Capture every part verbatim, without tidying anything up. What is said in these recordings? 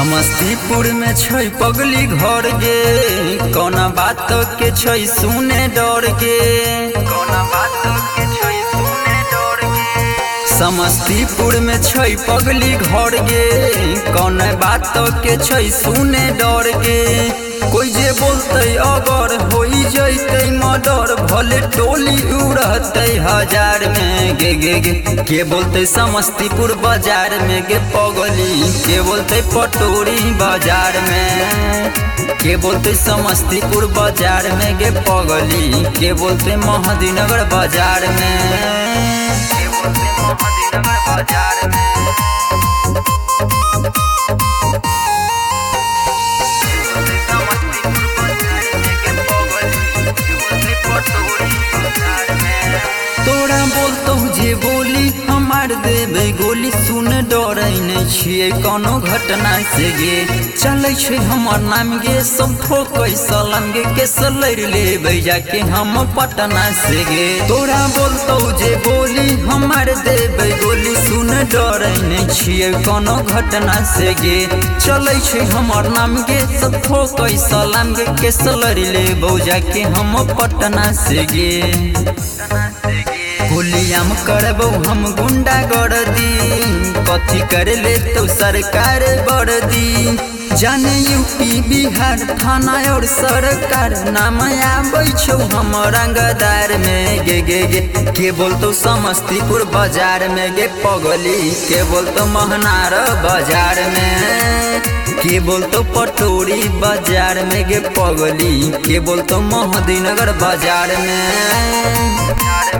समस्तीपुर में छै पगली घर गे, कौना बात के छै सुने डर गे, कौना बात के छै सुने डर गे। समस्तीपुर में छै पगली घर गे, कौना बात के छै सुने डर गे। कोई जे बोलते अगर होई जैते मर्डर, भले टोली उड़ते हजार में गे गे गे। के बोलते समस्तीपुर बाजार में गे पगली, के बोलते पटोरी बाजार में, के बोलते समस्तीपुर बाजार में गे पगली, के बोलते महदीनगर बाजार में, के बोलते महदीनगर बाजार में। तोरा बोलतो जे बोली हमार देवे गोली, सुन डरै नहीं छिए कोनो घटना से गे। चलै छै हमर नाम गे, सब ठोकै सलाम गे, केस लड़ लेबै जाके हम पटना से गे। तोरा बोलतो जे बोली हमार देवे गोली, सुन डरै नहीं छिए कोनो घटना से गे। चलै छै हमर नाम गे, सब ठोकै सलाम गे, केस लड़ लेबै जाके हम पटना से गे। होलियाम करबो हम गुंडा गर्दी, कथी कर ले तो सरकार वर्दी। जाने यूपी बिहार थाना और सरकार, नाम आबै छौ हम रंगदार में गे गे गे। के बोलतो समस्तीपुर बाजार में गे पगली, के बोलतो महनार बाजार में, के बोलतो पटोरी बाजार में गे पगली, के बोलतो महदीनगर बाजार में।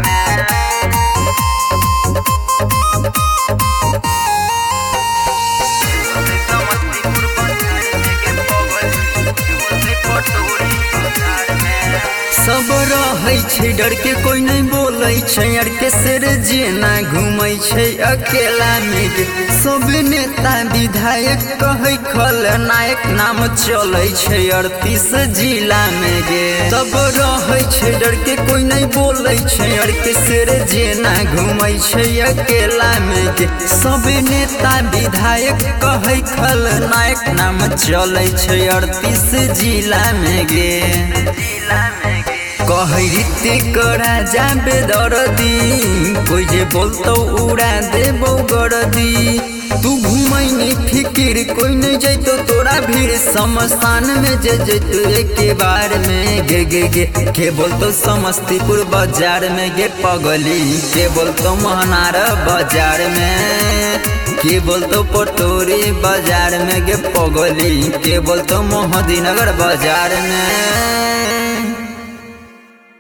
सब रहै छै डर के, कोई नहीं बोलै छै अर के सिर जेना घूमै छै अकेला में गे। सब नेता विधायक कहै खलनायक, नाम चलै छै अड़तीस जिला में गे। सब रहै छै डर के, कोई नहीं बोलै छै अर के सिर जेना घूमै छै अकेला में गे। सब नेता विधायक कहै खलनायक, नाम चलै छै अड़तीस जिला में गे। कहै ऋतिक राजा बेदर्दी, कोई जे बोलतो उड़ा देबो गर्दी। तू घूमै नहीं फिकिर, कोई नहीं जैतो तोरा भीड़, शमशान में जे जैतो एके बार में गे गे गे। के बोलतो समस्तीपुर बाजार में गे पगली, के बोलतो महनार बाजार में, के बोलतो पटोरी बाजार में गे पगली, के बोलतो महदीनगर बाजार में।